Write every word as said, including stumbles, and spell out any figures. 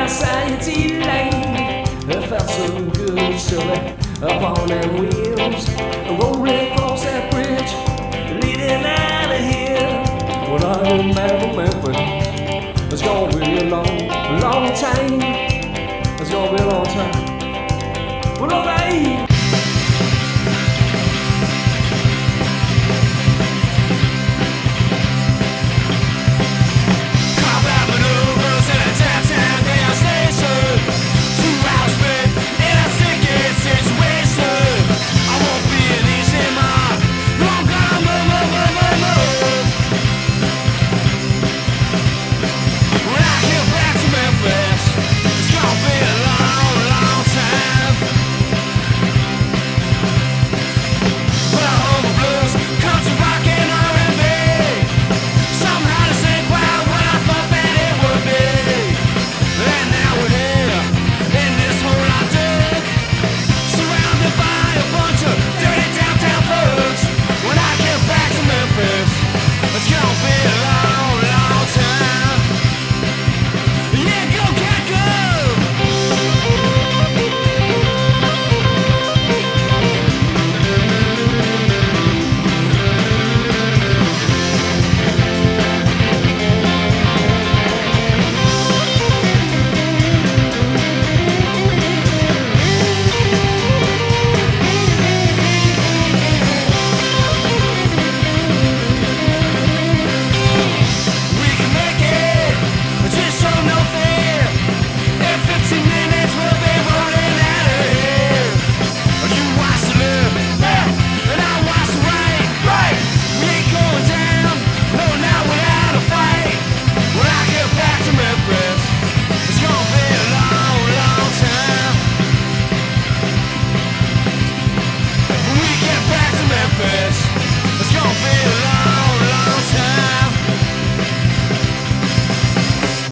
Society Lane. It felt so good, silly, upon them wheels, rolling across that bridge, leading out of here. Well, I remember Memphis. It's gonna be a long, long time. It's gonna be a long time. Well, all right.